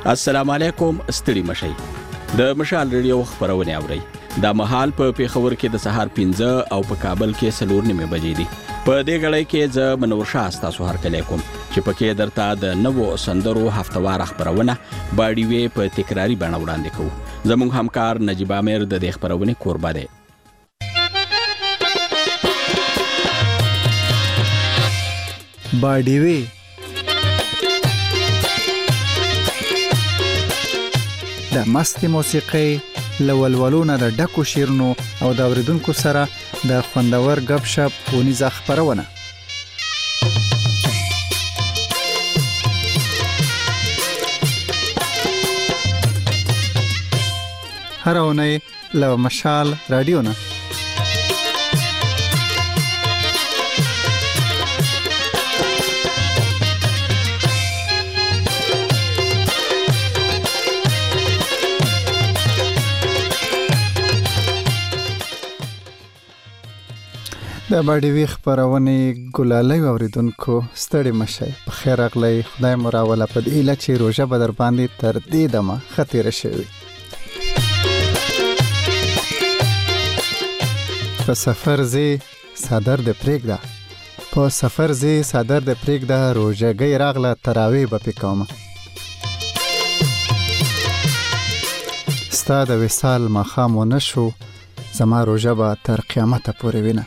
السلام علیکم. ستړي مشئ. د مشال ریډیو خبرونه اورئ. دا مهال په پیښور کې د سهار 15 او په کابل کې 4:30 بجې دي. په دې غړې کې ز منور شاه تاسو هر کله کوم چې پکې درته د نوو سندرو هفتوار خبرونه باډي وی په تکراری بڼه وړاندې کوو. زموږ همکار نجیب امیر د دې خبرونه قربا دی. باډي وی د مستي موسیقي لولولونه د ډکو شیرونو او د اوریدونکو سره د خوندور غب شپ ونیزه خبرونه. هر اونۍ له مشال رادیو نه د باډي وی خبرونه ګلالۍ اوریدونکو ستړي مشئ. په خیر راغلی. خدای مو راوله په دې اله چې روزه بدر باندې تر دې دمه خطر شوی. په سفر زی صدر د پریګدا په سفر زی صدر د پریګدا روزګي راغله تراوی به پکوم. ستاد وصال مخامو نشو زما روزه به تر قیامت پورې وینه.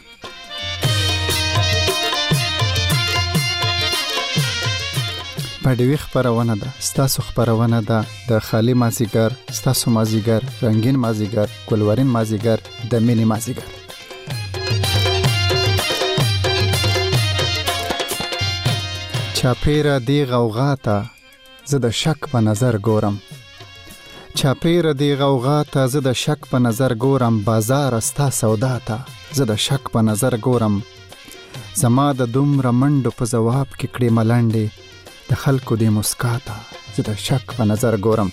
باډي وی خبرونه ده. ستاسو خبرونه ده د خالی مازیګر، ستاسو مازیګر، رنگین مازیګر، ګلورین مازیګر، د مینی مازیګر. چاپیره دی غوغا ته زه د شک په نظر ګورم. چاپیره دی غوغا ته زه د شک په نظر ګورم. بازار استا سودا ته زه د شک په نظر ګورم. زما د دومره منډو په جواب کې کړي ملنډې د خلکو دی مسکاته زه د شک په نظر ګورم.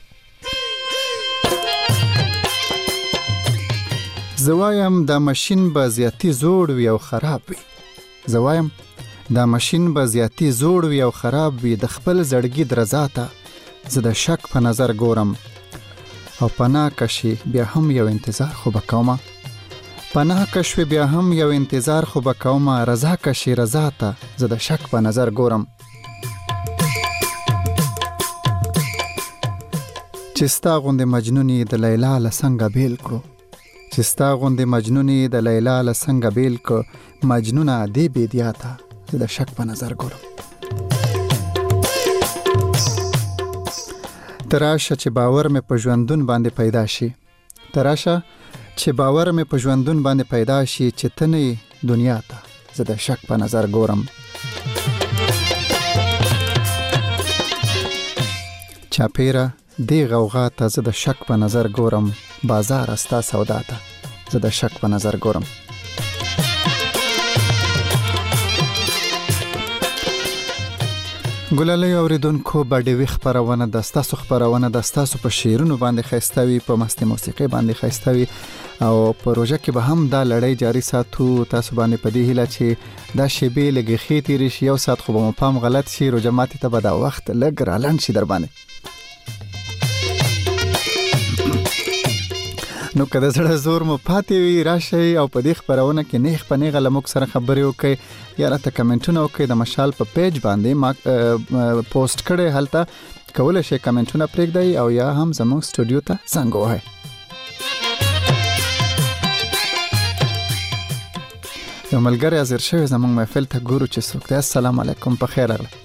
زوایم دا ماشین به زیاتی زوړ وي او خراب وي. زوایم دا ماشین به زیاتی زوړ وي او خراب وي. د خپل زړګي درزاته زه د شک په نظر ګورم. او پناه کشي بیا هم یو انتظار خو بکوم. پناه کشوي بیا هم یو انتظار خو بکوم. رضا کشي رضا ته زه د شک په نظر ګورم. چې ستا غوندې مجنونی د لیلا له څنګه بیل کړو. چې ستا غوندې مجنونی د لیلا له څنګه بیل کړو. مجنونه دی بیدیا ته زه د شک په نظر ګورم. تراشه چې باور مې په ژوندون باندې پیدا شي. تراشه چې باور مې په ژوندون باندې پیدا شي. چې ته نه دنیا ته زه د شک په نظر ګورم. چاپیره دی غوغا ته زه د شک په نظر ګورم. بازار استا سودا ته زه د شک په نظر ګورم. ګلالۍ اوریدونکو باډي وی خبرونه د ستاسو خبرونه د ستاسو په شیرونو باندې خاستوي، په مستي موسیقي باندې خاستوي او پروژه کې به هم دا لړۍ جاری ساتو. تاسو باندې په دې هیله چې دا شیبې لګي خېتی رشي یو سات خو به مو پام غلط شي. روجماتي ته به دا وخت لګ رالند شي در باندې. نو کله زړه زور مو پاتې وي راشي او په دې خبرونه کې نیخ په نیغه لموږ سره خبرې وکړئ یا راته کمنټونه وکړئ. د مشال په پیج باندې ما پوسټ کړی، هلته کولی شئ کمنټونه پرېږدئ او یا هم زموږ سټوډیو ته زنګ ووهئ. یو ملګری حاضر شوی زموږ محفل ته، ګورو چې څوک دی. السلام علیکم، په خیر راغلی.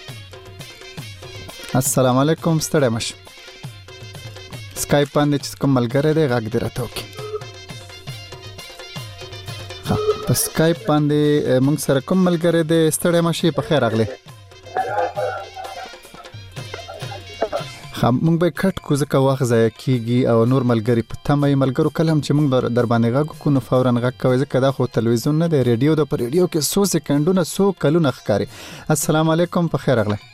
السلام علیکم، ستړی مشه. سکایپ باندې چې کوم ملګری دی غږ دې راته وکړي. په سکایپ باندې موږ سره کوم ملګری دی؟ ستړی مشي، په خیر راغلی. موږ به کټ کو ځکه وخت ضایع کیږي او نور ملګري په تمه ملګرو کله هم چې موږ در باندې غږ کو نو فورا غږ کوي ځکه دا خو تلویزیون نه دی، ریډیو د. په ریډیو کې 100 سکندونه 100 کلونه ښکاري. السلام علیکم، په خیر راغلی.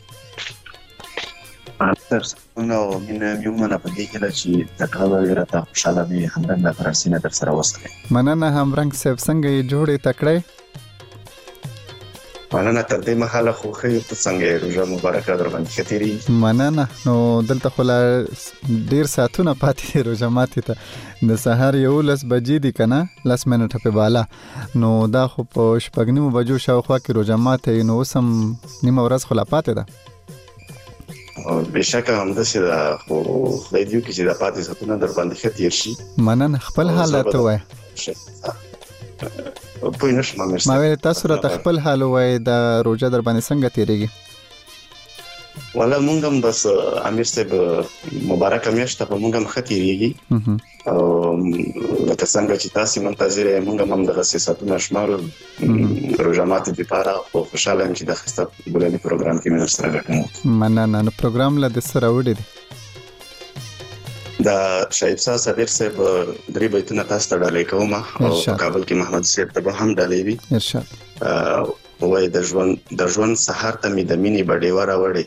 تر څنګه او مینه یو منه په دې کې چې تکړه راته خوشاله وي همرنګ فرسینه در سره وسته. مننه همرنګ صاحب، څنګه یې جوړې تکړه؟ مننه. تر دې مهاله خو ښه ته څنګه روژه مبارکه در باندې ښه تېرېږي؟ مننه. نو دلته خو لا ډېر ساعتونه پاتې دي روژه ماتي ته. د سهار 11 بجې دي که نه، 10 منټه پې بالا. نو دا خو په 6:30 بجو شاوخوا کې روژه ماتی، نو اوس هم نیمه ورځ خو لا پاتې ده. بېشکه همداسې ده، خو خدای دې وکړي چې دا پاتې ساعتونه در باندې ښه تېر شي. مننه. خپل حال راته ووایه. پوه نه شوم امیر ما صاحب. ویل تاسو راته خپل حال ووایئ، دا روژه در باندې څنګه تېرېږي؟ والا مونږ هم بس امیر صاحب مبارکه میاشت ته په مونږ هم ښه تېرېږي، او لکه څنګه چې تاسې منتظر یې مونږ هم همدغسې ساعتونه شمارو روژه ماتي دپاره. خو خوشحاله یم چې د ښایسته بولاني پروګرام کې مې درسره ګډون وکړو. مننه. نو پروګرام له د څه راوړي دي؟ دا شایب صابر صاحب 3 بیتونه تاسو ته ډالۍ کوم، او په کابل کې محمد صاحب ته به هم ډالۍ وي. ارشاد. وای د ژوند سحر ته می د مینې بډېوه راوړې،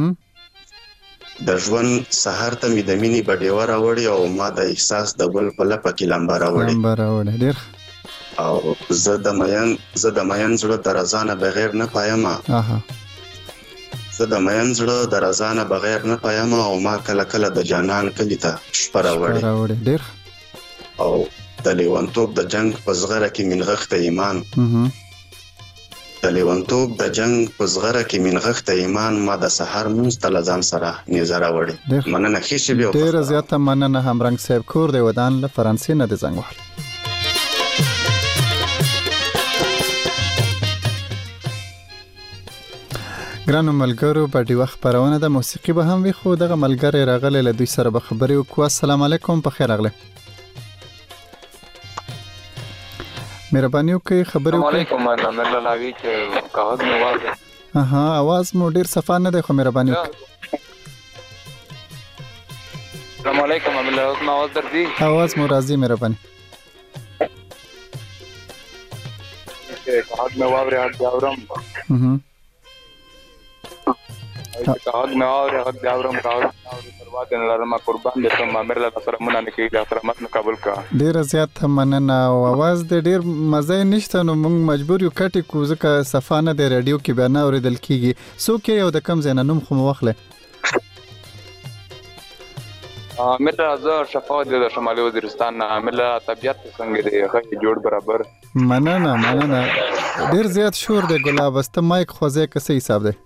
د ژوند سحر ته می د مینې بډېوه راوړې، او ما د احساس د ګل په لپه کې لمبه راوړې. ډېر. او زه د مین زړه د رضا نه بغیر نه پایم، زه د مین زړه د رضا نه بغیر نه پایم، او ما کله کله د جانان کلي ته شپه راوړې. ډېر. او د لیونتوب د جنگ په زغره کې منغښته ایمان، د لیونتوب د جنگ په زغره کې منغښته ایمان، ما د سحر مونځ ته له ځان سره نیزه راوړې. مننه. ښې شېبې. ډېره زیاته مننه. همرنګ صاحب کور دی ودان له فرانسې نه د زنګ وهل. ګرانو ملګرو، په ډېوه خپرونه ده، موسیقي به هم وي، خو دغه ملګری راغلی له دوی سره به خبرې وکړو. السلام علیکم، په خیر راغلی. مهرباني وکړئ خبرې وکړئ. السلام علیکم. امیر لالاوی چې کاغذ مې واضح. आवाज مو ډیر صفا نه دی، خو مهرباني وکړئ. السلام علیکم. امیر لالاوی आवाज درځي؟ आवाज مو راځي، مهرباني. کاغذ مې واوري حق جاورم. کاغذ مې واوري حق جاورم. کاغذ پروا دې نه لرم، قربان دې شم. امیر لالا سره مونږ نه کېږي، سره مت نه قبول کا. ډیر زیات مننه. او आवाज دې ډیر مزه نشته، نو موږ مجبور یو کټي کو، ځکه صفا نه دی، رادیو کې به نه اوریدل کیږي. څوک یو د کم ځای نه نوم خو مو واخله؟ امیر لالا شفاء دې د شمالي وزیرستان نه. امیر لالا طبيعت څنګه دی؟ ښه جوړ برابر. مننه. ډیر زیات شور دی ګلاب. است مایک خوځه کسه حساب دی؟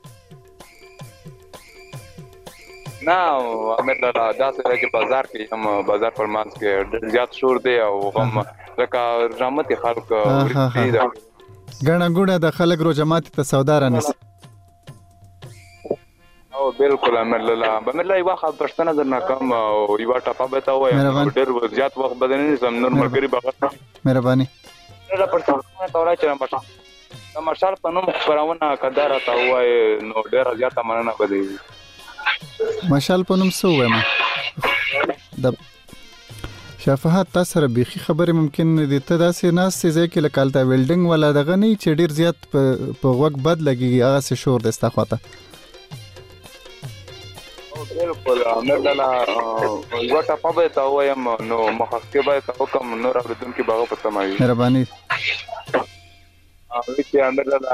نه امیر لالا دا څه چې بازار کې هم بازار پر مانس کې ډېر زیات شور دی، او هم لکه رحمت خلک ورته دی. ګڼه ګوڼه د خلک روژه ماتي ته سودا رانیسي. او بالکل امیر لالا. امیر لالا یو خبر پښتنه درنه کوم، او یو ټاپه به تا وایم، ډېر زیات وخت بدن نه سم نور مرګري بغیر. مهرباني. دا پښتنه تورا چې د مشال په نوم خبرونه کدار تا وای، نو ډېر زیات مننه بده. مشال په نوم څه وایم؟ د شفاعت تاسو سره بيخي خبره ممکن دي. ته داسې ناستې ځای کې لکه هلته ویلډینګ ولا دغه نه چې ډېر زیات په غوږ بد لګېږي، هغسې شور دی ستا خواته. بالکل امیر لالا یو ټاپه به تا وایم، نو مخکې به تا وکم، نور اوریدونکي به هغه پته مایي. مهرباني. چې امیر لالا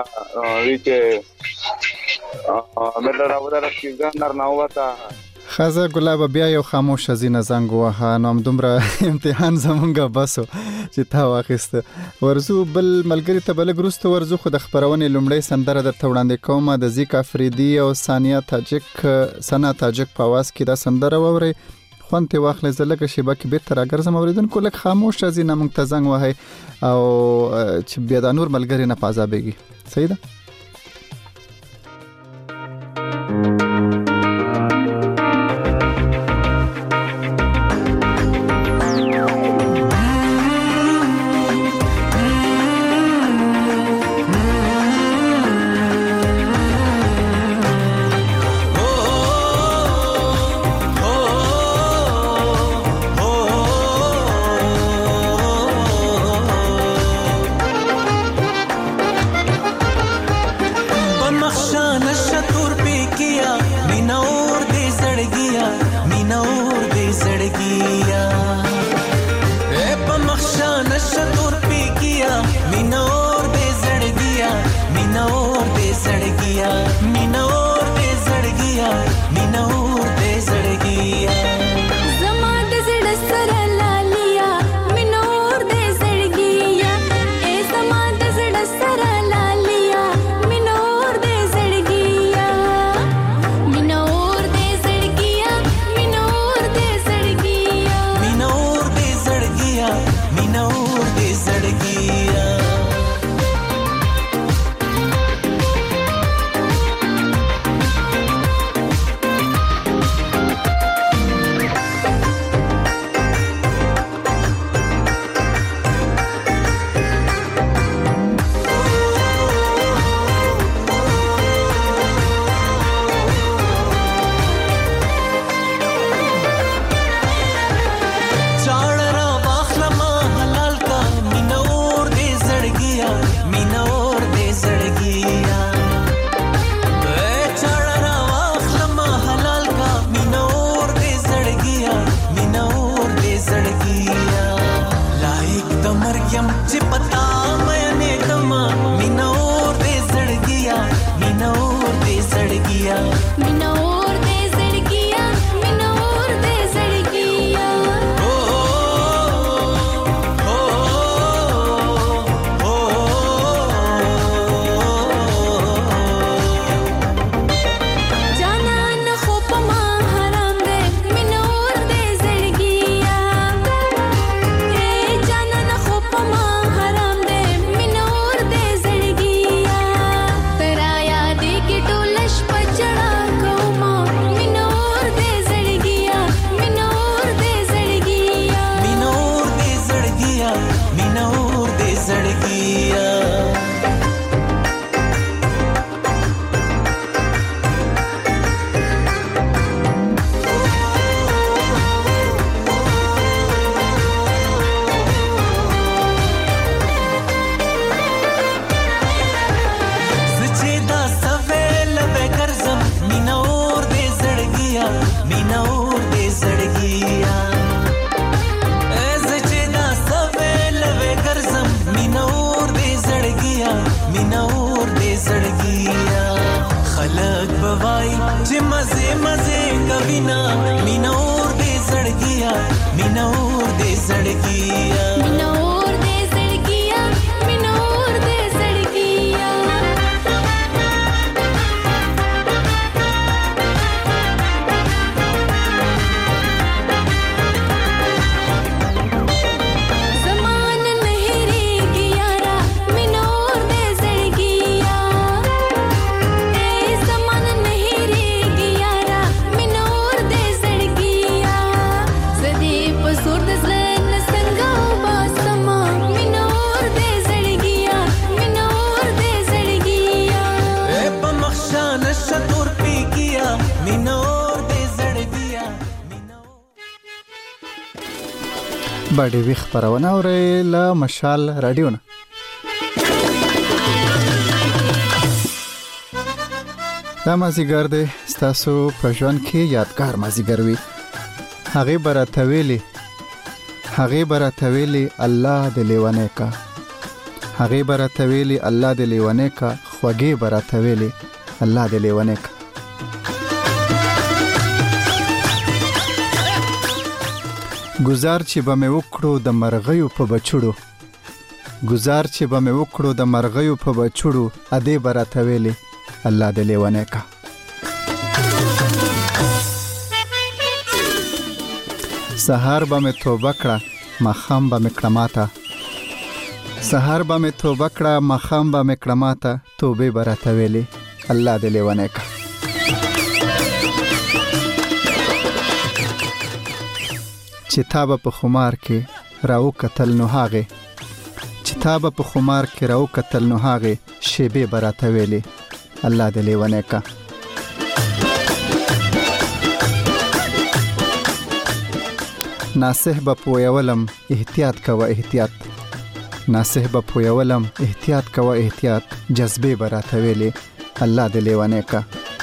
امیر لالا وداره چې ځان نر نه وته خزه ګلاب بیا یو خاموش ازینه زنګ وها. نو همدومره امتحان زمونږه بسو چې تا واخیسته. ورزو بل ملګري ته بلګ وروسته ورزو، خو د خپرونې لومړی سندره درته وړاندې کومه د زیک افریدي او سنا تاجک په اواز کې دا سندره واورئ. خوند ترې واخلئ. زه لږه شیبه کې بېرته راګرځم. اورېدونکو لږ خاموش ازینه موږ ته زنګ وهئ، او چې بیا دا نور ملګري نه په عذابېږي. صحیح ده؟ مینور دې زړګیا باډي وی خبرونه اوري له مشال رادیو نه. دا مازیګر دی ستاسو په ژوند کې یادګار مازیګر وي. هغه برته ویلي الله دې لیوانه کا، هغه برته ویلي الله دې لیوانه کا، خوږی برته ویلي الله دې لیوانه کا. گزار چې به مې وکړو د مرغیو په بچړو، گزار چې به مې وکړو د مرغیو په بچړو، اده برته ویلي الله دې لیوانه کا. سحر به مې توبه کړه مخام به مې کړه ماته، سحر به مې توبه کړه مخام به مې کړه ماته، توبه برته ویلي الله دې لیوانه کا. چې تا به په خمار کې راو قتل نو هاغه، چې تا به په خمار کې راو قتل نو هاغه، شیبه برته ویلي الله دې لیوانه کا. ناصح به پویولم احتیاط کوه احتیاط، ناصح به پویولم احتیاط کوه احتیاط، جذبه برته ویلي الله دې لیوانه کا.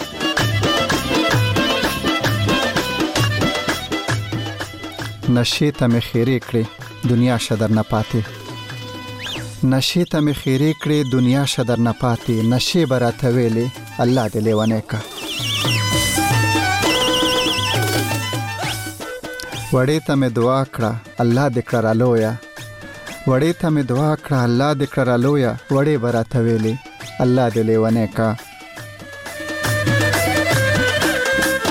نشې ته مې خیرې کړې دنیا شدر نه پاتې، نشې ته مې خیرې کړې دنیا شدر نه پاتې، نشې برته ویلي الله دې لیوانه کا. وړې ته مې دعا کړه الله دې کړه رالویه، وړې ته مې دعا کړه الله دې کړه رالویه، وړې برته ویلي الله دې لیوانه کا.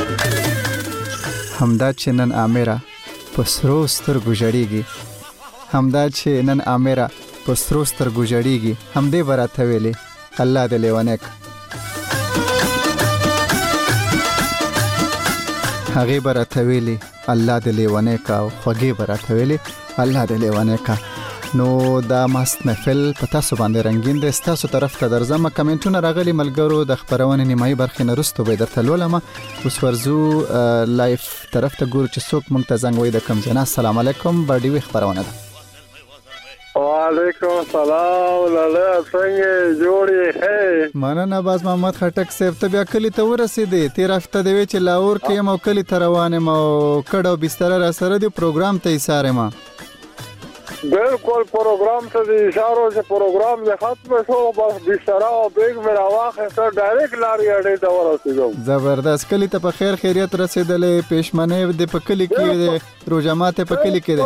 همدا چې نن آمره په سرو سترګو ژړېږي، همدا چې نن اميره په سترو سترګو ژړېږي همدې به راته ویلې الله دې لیونی که هغې به راته ویلې الله دې لیونی که او خوږې به راته ویلې الله دې لیونی که نو دا مست محفل په تاسو باندې رنګین دی ستاسو طرف ته درځم کمنټونه راغلي ملګرو د خبرونې نیمایي برخې نه وروسته به یې درته لولم اوس ورځو لایف طرف ته ګورو چې څوک موږ ته زنګ وایي د کوم ځای نه السلام علیکم بډیوي خبرونه ده وعلیکم السلام لاله څنګه جوړې هې مننه باز محمد خټک صاحب ته بیا کلی ته ورسېدې تیر هفته دی چې لاهور کې یم او کلی ته روان یم او کډ او بستر را سره دی پروګرام ته ایثار یم بالکل پروګرام ته د اشارو چې پروګرام نه ختم شو بس بستر او بیگ مې راواخیسته ډایرکټ لارې اډې ته ورسېدم زبردست کلی ته په خیر خیریت رسېدلې پېشمنې د په کلی کې روژه ماته په کلی کې ده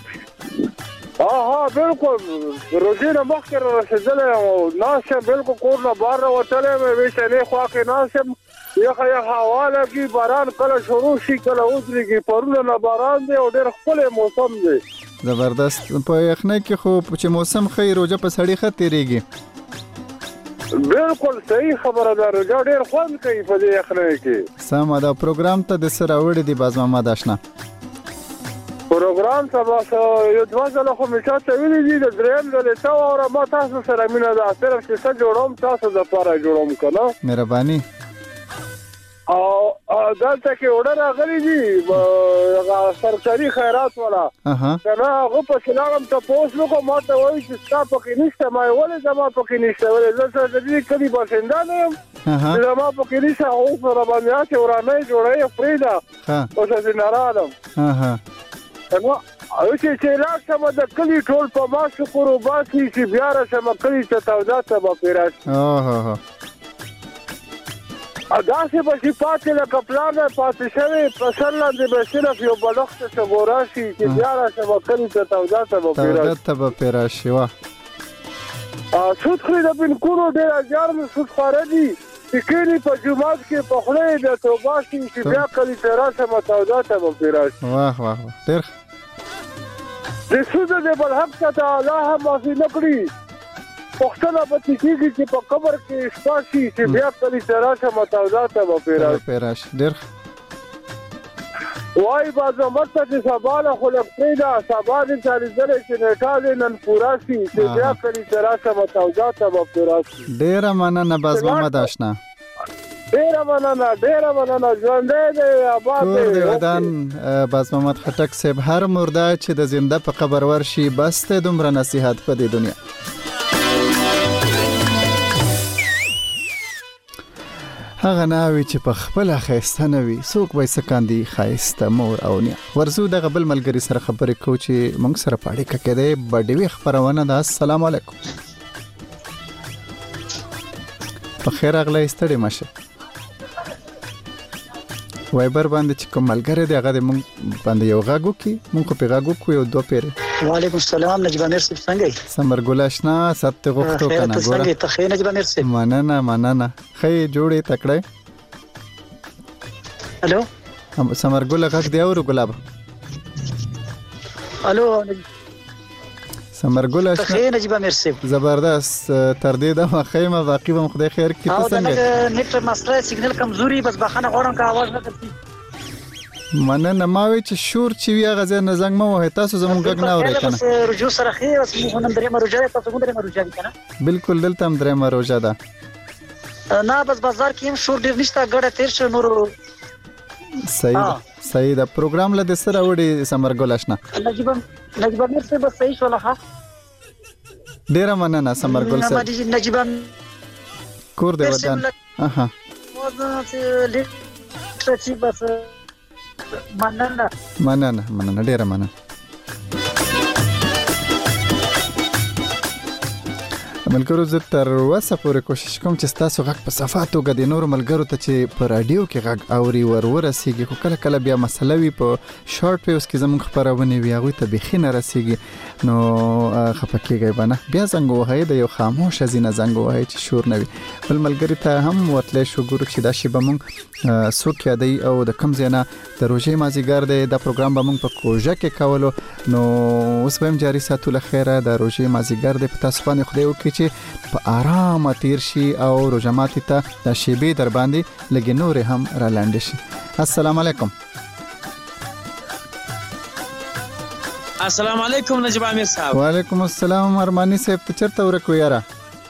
ها بالکل روزي نه مخکې رسېدلې او ناسم بالکل کور نه بار راوتلې مې ویشلې خوا کې ناسم یخه هوا لګي باران کله شروع شي کله ودرېږي پرونه نه باران دی او ډېر ښکلی موسم دی زبردست په یخنۍ کې خو چې موسم ښه روژه په سړی ښه تېرېږي بالکل صحیح خبره ده روژه ډېر خوند کوي په دې یخنۍ کې سمه ده پروګرام ته د څه راوړي دي باز محمد اشنا پروګرام ته بس یو دوه ځله خو مې چاته ویلي دي د درېیم ځل ته واوره ما تاسو سره مینه ده صرف چې څه جوړوم تاسو دپاره جوړوم که نه مهرباني او دلته کې اوډر راغلي دي سرکاري خیرات والا کنه هغه په سلام ته پوس نو ما ته وایي چې ستا پکې نشته ما ولې زما پکې نشته ولې زه د دې کلي باشنده نه یم زما پکې نشته او سره باندې چې ورانه جوړه فریدا اوس زه نه راځم نو او چې لاک سم د کلي ټول په ما شکر وباسي چې بیا راشم کلي ته تودات به پیراش داسې به چې پاتې لکه پلان پاتې شوی فصل لاندې به صرف یو بلخت څه ګوره شي چې بیا راشم کلي ته تودات به پیراشي واه سود خوري د بنکونو ډېر اجار مې سود خواره دي چې کلي په جومات کې په خوله یې د توبه شي چې بیا کلي ته راشم تودات به پیراشي واه واه ډېر د سود د بلحق څخه الله هم معافي نه کړي پښتنه پتی کېږي چې په قبر کې شپاشي چې بیا کلی تراشه متوازات به پیراش ډېر وای بازو مرته چې سباله خلک پیدا سباله چالیدل چې نیټاله نن پورا شي چې بیا کلی تراشه متوازات به پیراش ډېر مننه باز محمد آشنا ډېر مننه ژوندې دی آباد دی ودان باز محمد خټک صاحب هر مرده چې د زنده په قبر ورشي بس ته دومره نصیحت په دې دنیا هغه ناوي چې په خپل خیسته نوي څوک وای سکاندي خیسته مور او نیا ورزو د غبل ملګری سره خبرې کو چې موږ سره پاړې ککې ده بډوي خبرونه ده السلام علیکم په خیر اغله استړې مشه وایبر باندې چې کوم ملګری دی هغه موږ باندې یو غاګو کی موږ په غاګو کو یو دوه پیره وعلیکم السلام نجیب امیر صاحب څنګه یې سمرګل آشنا ست غوښتو کنه ګوره څنګه ته خې نجیب امیر صاحب مننه خې جوړې تکړه الو سمرګل غاګ دی اور ګلاب الو سمرګل آشنا خې نجیب امیر صاحب زبردست تر دې د مخیمه واقعي به خدای خیر کړي ته څنګه نیټ مسله سیګنل کمزوري بس بخانه غوړم کا आवाज نه کوي مننه ما وی چې شور چې وی غزه نه زنګ مو وه تاسو زموږ غږ نه اورئ کنه رجوع سره خیر اس موږ نن درې مروجه تاسو موږ درې مروجه کنه بالکل دلته هم درې مروجه ده نه بس بازار کې هم شور ډیر نشته ګړه تیر شو نور صحیح دا پروګرام له د سره وړي سمرګل آشنا نجیب امیر صاحب صحیح شو لخوا ډیر مننه سمرګل صاحب نجیب کور دی ودان اها بس مننه ډیر مننه ملګرو زه تر اوسه پورې کوشش کوم چې ستاسو غږ په صفا توګه د نورو ملګرو ته چې په رادیو کې غږ اوري ورسیږي، خو کله کله بیا مسله وي په شارټ ویوز کې زموږ خبرونه وي هغوی ته بیخي نه رسیږي، نو خفه کېږئ به نه. بیا زنګ ووهئ، د یو خاموش ځینه زنګ ووهئ چې شور نه وي. بل ملګري ته هم ورتلی شو، ګورو چې دا شی به موږ څوک یادوي او د کوم ځای نه د روژې مازدیګر دی دا پروګرام به موږ په کوژه کې کولو، نو اوس به هم جاري ساتو له خیره. د روژې مازدیګر دی په تاسو باندې خدای وکړي چې په آرامه تیر شي او روژه ماتي ته د شیبې در باندې لږې نورې هم را لاندې شي. السلام علیکم. السلام علیکم نجیب امیر صاحب. وعلیکم السلام ارمانی صاحب، ته چرته ورک و یاره؟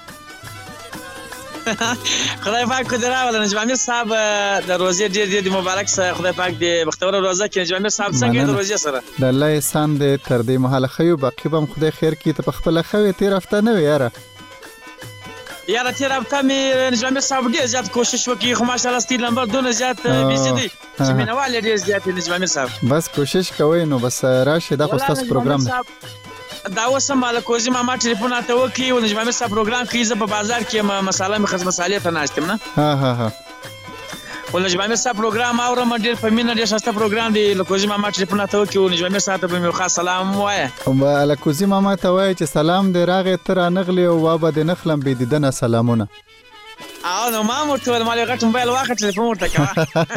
خدای پاک کو دراول نجیب امیر صاحب د روزې ډېر مبارک سره، خدای پاک دې بختوره روزه کې نجیب امیر صاحب څنګه د روزې سره د الله احسان دې تر دې مهاله خيو، باقي به خدای خیر کړي. ته په خپل خوي تیر هفته نه یاره تیر هفته مې نجیب امیر صاحب ډېر زیات کوشش وکړي، خو ماشاءالله ستیل نمبر 2 نه زیات بیزی دی چې مینوال ډېر زیات نجیب امیر صاحب. بس کوشش کوئ نو بس راشه دا خو تاسو پروګرام دا وسم مالکوزي ماما ټلیفون اته وکي او نجیب امیر صاحب پروګرام کې زه په بازار کې مساله مخز مسالې ته ناشتم نه. ها او نجیب امیر صاحب پروګرام اورم ډېر په مینه ډېر شاسته پروګرام دی. لکوزي ماما ټلیفون اته وکي او نجیب امیر صاحب ته په خاص سلام وایي. او لکوزي ماما ته وایي چې سلام دې راغې تر نغلی او وابه دې نخلم به دیدنه سلامونه. او نو ما مرته مالي غټ موبایل واخه ټلیفون ورته کا.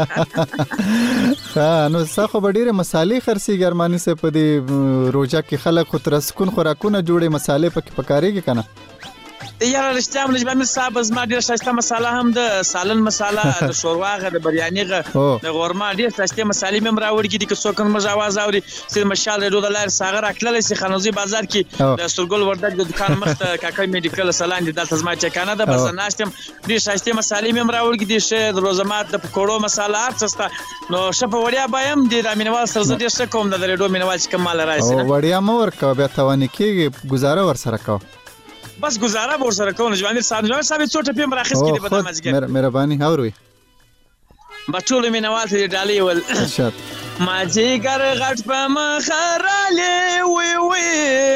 نو څخه به ډیره مصالې خرسي ګرمانی سه په دې روزه کې خلک خو تر سکون خوراکونه جوړي مصالې پکې پکاريږي کنه. یاره رښتیا نجیب امیر صاحب زما ډېر شایسته مساله هم د سالن مساله د شورواغه د بریاني غه د غورما ډېر شایسته مسالې مم راوړي دي که څوک هم आवाज اوري چې مشال ډو د لار ساغر اکلل سي خانوزي بازار کې د سرګل وردګ د دکان مخته کاکای میډیکل سالان دي دلته زما چکانه د بس ناشتم ډېر شایسته مسالې مم راوړي دي شه د روزمات د پکوړو مساله ارڅسته نو شپه وړیا بایم د امینوال سره ډېر څه کوم د ډو مینوال چې کمال راځي او وړیا مور کا بیا توانې کېږي گزاره ور سره کا بس گزاره ور سره کوم. نجیب امیر صاحب څوټه په مراخص کې په دمازګر مهرباني هاوروي بټول مینوال ته ډالې ول مازیګر غټ په مخراله وی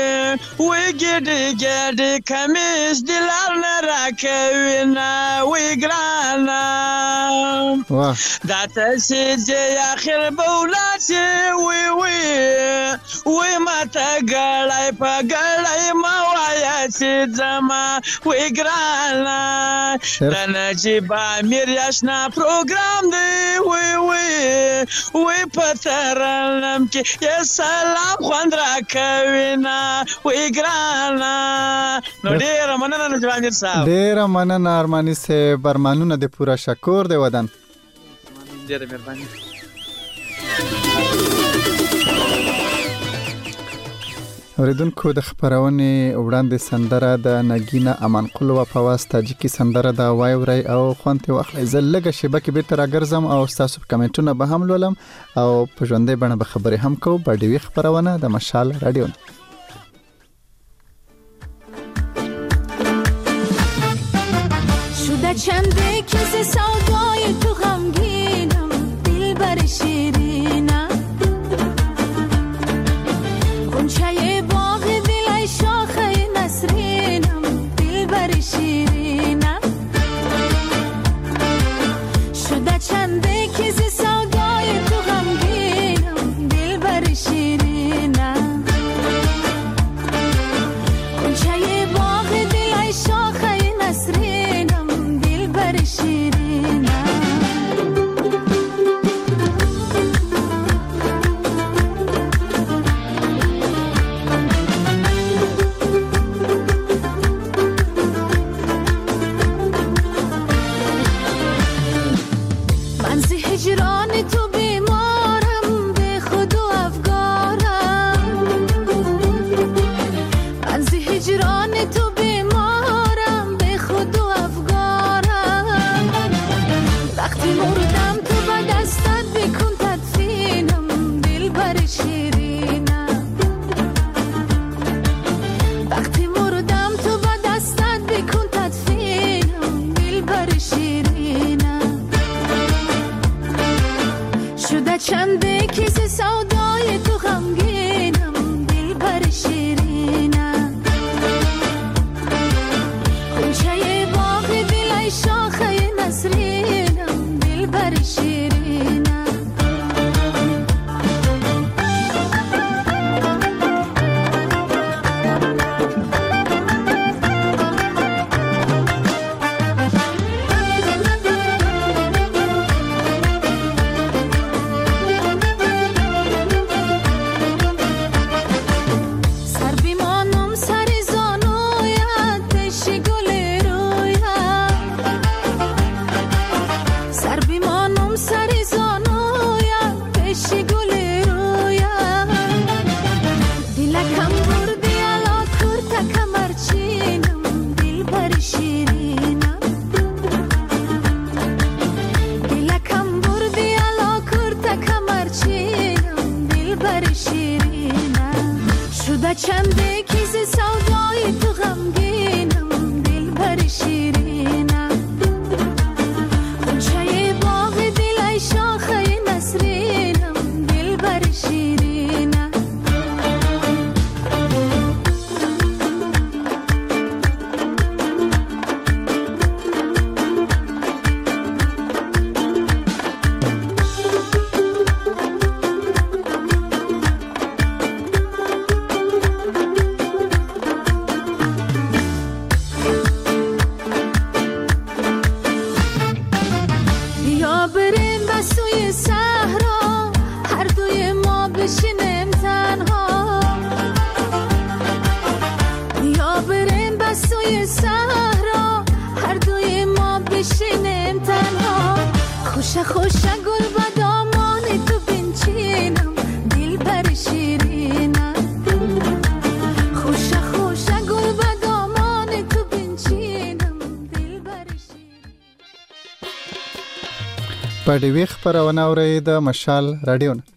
ګډ کمیس دلار نه راکوي نه وی ګرانا دا تاسې چې اخر بولات وی ماته ګړای په ګړای ما وایا چې زما وی ګرانا د نجیب امیر یاشنا پروګرام دی وی پترنم کې یا سلام خوند راکوي نه وی ګرانا. نو ډېره مننه نجیب امیر صاحب، ډېره مننه ارماني صاحب، ارمانونه دې پوره شکر دی ودان. ډېره مهرباني. اوریدونکو د خبرونه وړاندې سندره د نګینا امان قلوه په واسطه تاجیکی سندره دا وایوري او خوانته واخلې زلګه شبکه به تر اگرزم او تاسو کمنټونه به هم لولم او په ژوندې بڼه به خبرې هم کو. باډوي خبرونه د مشال رادیو. شده چنده کسی سودای تو غمگینم دلبر شیرینم غنچه باغ دلای شاخه نسرینم دلبر شیرینم شده چنده کسی سودای تو غمگینم دلبر شیرینم غنچه باغ دلای شاخه نسرینم دلبر شیرینم شده چنده که ز سودای تو غمگینم دلبر شیرینم غنچه باغ دل ای شاخه نسرینم دلبر شیرینم خوشه گل با دامان تو بنچینم دلبر شیرینم خوشه گل با دامان تو بنچینم دلبر شیرینم. په دې ویخ خبرونه اورئ د مشال رادیو نه.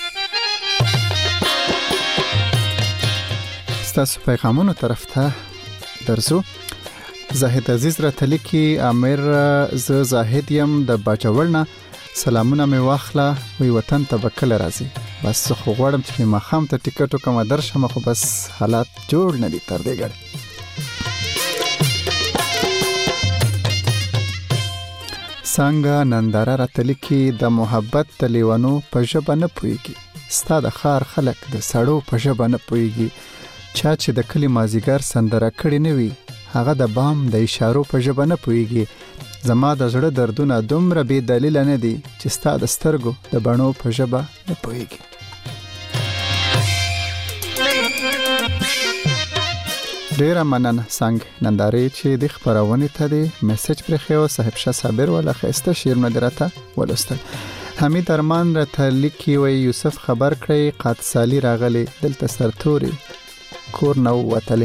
ستاسو پیغامونو طرف ته درځو. زاهد عزیز را تلیکی امیر ز زاهد یم د باجوړ نه سلامونه مې واخله وی وطن ته بکل راځي بس خو غواړم چې ما خام ته ټیکټ وکم درشم خو بس حالات جوړ نه دي تر دې ګړ. څنګه ننداره را تلیکی د محبت د لیوانو په ژبه نه پوهیږي ستا د ښار خلک د سړو په ژبه نه پوهیږي چا چې د کلي مازیګر سندره کړې نه وي هغه د بام د اشارو په ژبه نه پوهیږي زما د زړه دردونه دومره بې دلیله نه دي چې ستا د سترګو د بڼو په ژبه نه پوهیږي. ډیره مننه څنګه نندارې چې د خبرونې ته دی میسج پرې خو صاحب شاه صابر ولا خسته شیرونه درته ولستل. حمید ارمان را تلیکی و یوسف خبر کړی قادسالی راغلی دلته سرتوري کور نو وتلی.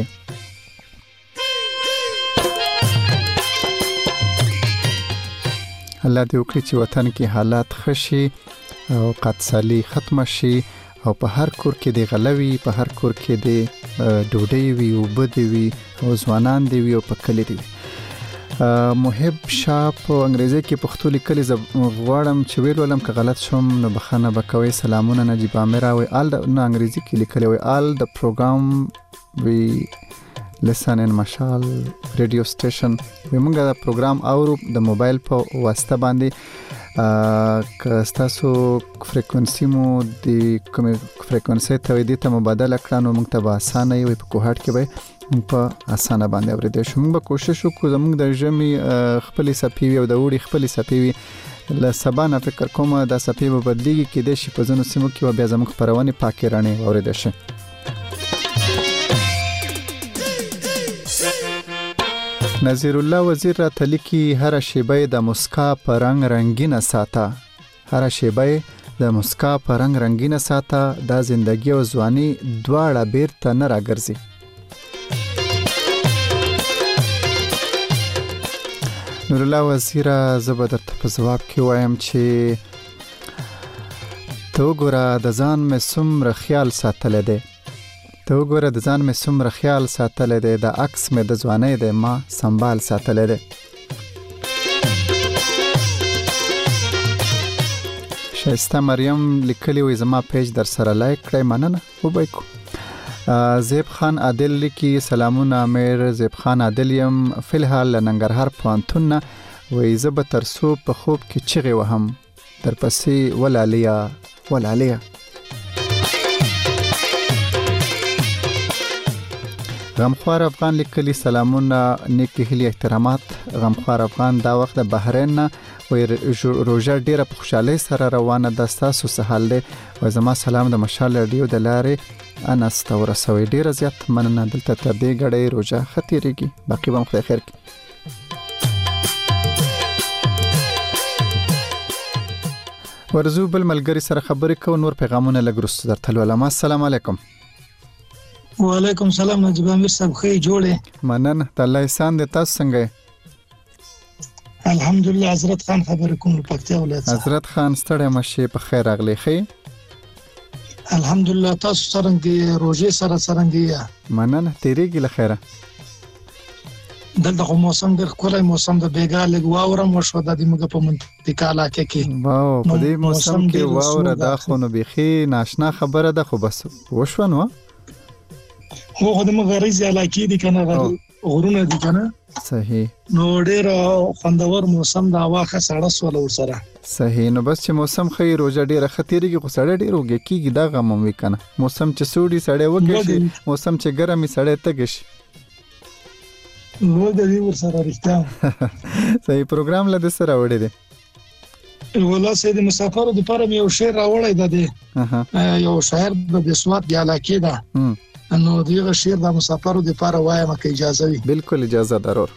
الله دې وکړي چې وطن کې حالات خشي او قادسالی ختم شي او په هر کور کې د غلوي په هر کور کې د ډوډۍ وي او بد وي او ځوانان دی وي او په کلی دی. محب شاه په انګریزي کې پښتو لیکلي غواړم چې ویل ولم که غلط شوم نو بخښنه وکوي. سلامونه نجیب عامر او آل د انګریزي کې لیکلي وي آل د پروګرام وی listen in مشال ریډیو سټیشن موږ دا پروګرام اورو د موبایل په واسطه باندې که تاسو فریکوئنسي مو د کوم فریکوئنسي ته دې ته مبادله کړو نو موږ ته به اسانه وي په کوهټ کې به په اسانه باندې اورېدل شو. موږ به کوشش وکړو زموږ د ژمي خپل سپیوي او د وړي خپل سپیوي له سبا نه فکر کوم د سپیو په بدلیږي کې د شي په ځنو سیمو کې بیا زموږ خبرونه پاکي رانه اورېدل شي. نذیر الله وزیر را تلیکی هر شیبه د مسکا په رنگ رنگینه ساته هر شیبه د مسکا په رنگ رنگینه ساته د زندگی او ځواني دواړه بیرته نه راګرځي. نور الله وزیر زبردت په جواب کې وایم چې تو ګوره د ځان مې څومره خیال ساتل دی ته وګوره د ځان مې څومره خیال ساتلی دی د عکس مې د ځوانۍ دی ما سنبال ساتلی دی. شایسته مریم لیکلی وي زما پیج در سره لایک کړئ مننه وبایکو. زیب خان عادل لیکي سلامونه امیر زیب خان عادل یم فی الحال ننګرهار پوهنتون نه وایي زه به تر څو په خوب کې چغې وهم درپسې ولالیا ولالیا. غمخوار افغان لیکلی سلامونه نیکی هیلی احترامات. غمخوار افغان دا وخت د بحرین نه وی روژه ډیره په خوشحالۍ سره روانه ده ستاسو څه حال دی و زما سلام د مشال رادیو د لارې انس ته ورسوئ. ډیره زیات مننه دلته تر دې ګړۍ روژه ښه تېرېږي باقي به هم خدای خیر کړي. ورځو بل ملګري سره خبرې کوو نور پیغامونه لږ وروسته درته لولم. السلام علیکم. وعلیکم سلام نجیب امیر صاحب خې جوړې مننه د الله احسان دې تاسو څنګه؟ الحمدلله. حضرت خان خبر کوم پکتیا ولایت. حضرت خان ستړی مشه په خیر راغلی خې الحمدلله تاسو څنګه روزي سره څنګه مننه تیریږي له خیره دلته خو موسم ډېر ښکلی موسم د بیګا لږ واوره هم وشوه دا د موږ په منطقه علاقه کې واو په دې موسم کې واوره دا خو نو بیخي ناشنا خبره ده خو بس وشوه نو خو د موږ غریزي علاقې دي کنه غرونه دي کنه صحیح نو ډېر خوندور موسم د هوا ښه سړه سوله ورسره صحیح نو بس چې موسم خیر روزه ډېره ختیریږي خو سړی ډېر وږی کېږي دا غم هم وي کنه موسم چې سوړي سړی وږی شي موسم چې ګرم وي سړی تږی شي نو د دې ورسره رښتیا صحیح پروګرام له سره وړي دي ولا سید مسافر د پاره یو شعر راوړی ده یو شاعر د سوات د علاقې ده نو دغه شعر د مسافر د پاره وایم که اجازه وي بالکل اجازه ضرور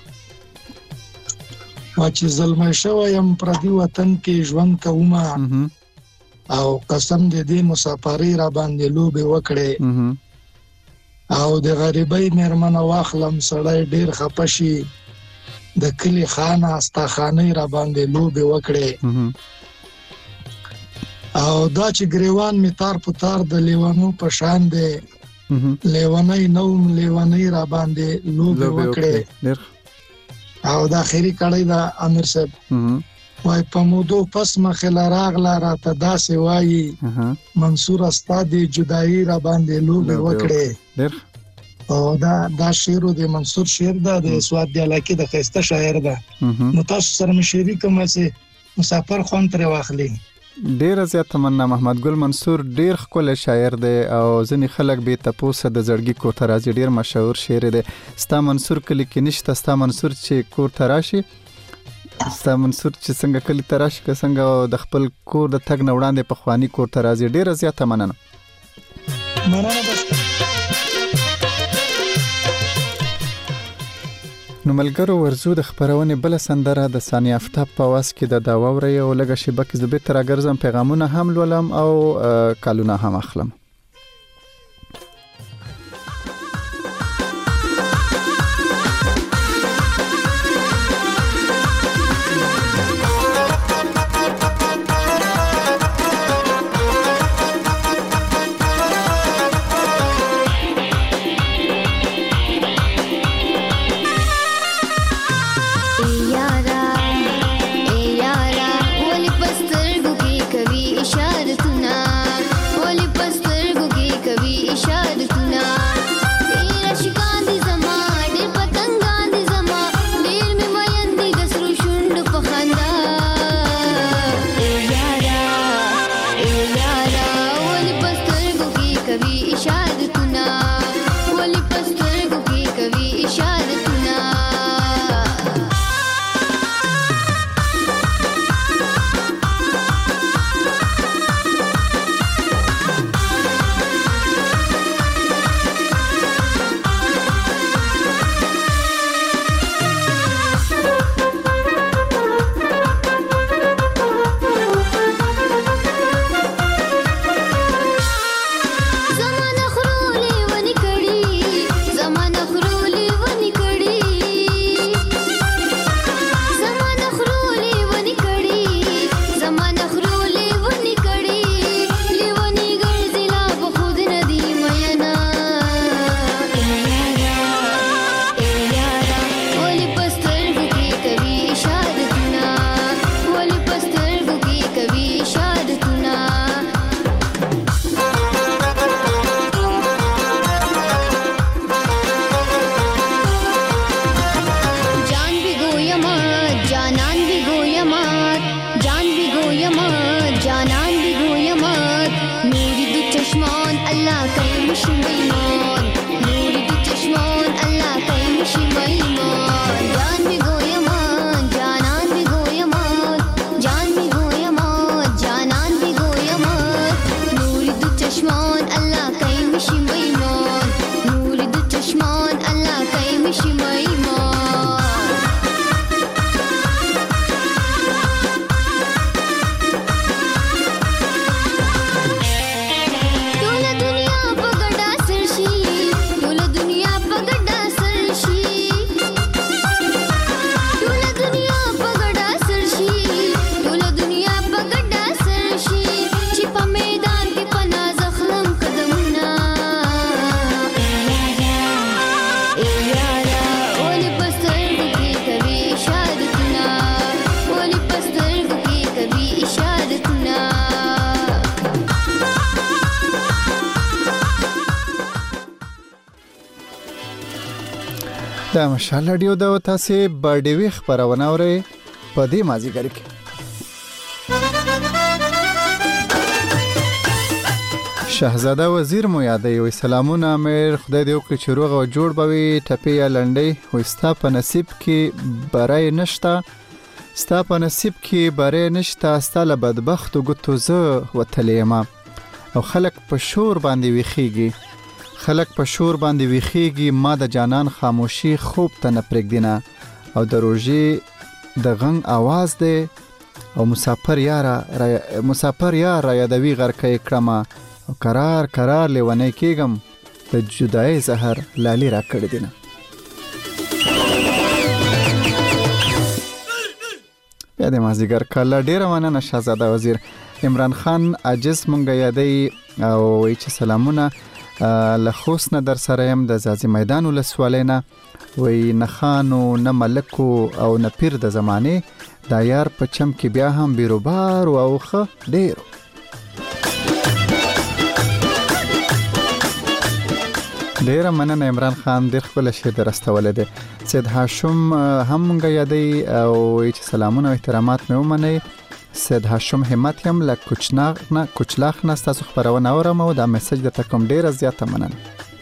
چې ظلم شوم پردي وطن کې ژوند کومه او قسم دې مسافری را باندې لوبه وکړي او د غریبۍ مېرمنه واخلم سړی ډېر خپه شي د کلي خانه استاخانۍ را باندې لوبې وکړې او دا چې ګریوان مې تار په تار د لیوانو په شان دی لیوانۍ نوم لیوانۍ را باندې لوبې وکړې او د اخري کړی دا امیر صاحب وای په مودو پس مخه راغله راته داسې وایي منصور استاد جدایي را باندې لوبې وکړې او دا شعر د منصور شعر د سواد دی علاقې د خسته شاعر ده نو تاسو سره مې شریک کوم چې مسافر خون تر واخلي ډیر زیات تمنا محمد ګل منصور ډیر خپل شاعر دی او ځنی خلک به تاسو د زړګي کو ترازی ډیر مشهور شعر دی ستا منصور کلی کې نشته ستا منصور چې کور تراشي ستا منصور چې څنګه کلی تراشي که څنګه د خپل کور د تګ نه وړاندې په خواني کور ترازی ډیر زیات تمنا نو ملګرو ورزو د خبرونه بل سندره د ثانیه افتاب په واس کې د داووري او لګه شبکې زبې تر اگرزم پیغامونه هم لولم او کالونه هم اخلم Pastır دا مشال رادیو دا تاسې بډېوي خبرونه اورئ په دې مازیګر کې. شهزاده وزیر مو یادوي، وایي سلامونه امیر، خدای دې وکړي چې روغ او جوړ به وي. ټپې یا لنډۍ، وایي ستا په نصیب کې بری نشته، ستا په نصیب کې بری نشته، ستا له بدبختو ګوتو زه وتلی یم. او خلک په شور باندې ویښیږي، خلک په شور باندې ویښیږي، ما د جانان خاموشي خوب ته نه پرېږدینه. او د روژې د غنګ आवाज دی، او مسافر یار را یادوي غرقه کړمه، او قرار قرار لیونی کېږم، د جدای زهر لالي را کړی دینه. بیا د مازدیګر کاله ډیره مننه شهزاده وزیر. عمران خان عاجز مونږ یادوي او وایي چې سلامونه له خوست نه در سره یم، د ځاځي میدان ولسوالۍ نه. وایي نه خانو نه ملکو او نه پیر د زمانې، دا یار په چم کې بیا هم بیروبار او ښه ډیرو. ډیره مننه عمران خان، ډیر ښکلی شعر در استولی دی. سید هاشم هم مونږ یادوي او وایي چې سلامونه او احترامات مې ومنئ. سید هاشم همت یم له کوچلاخ نه ستاسو خبرونه اورم او دا میسج درته کوم. ډیره زیاته مننه.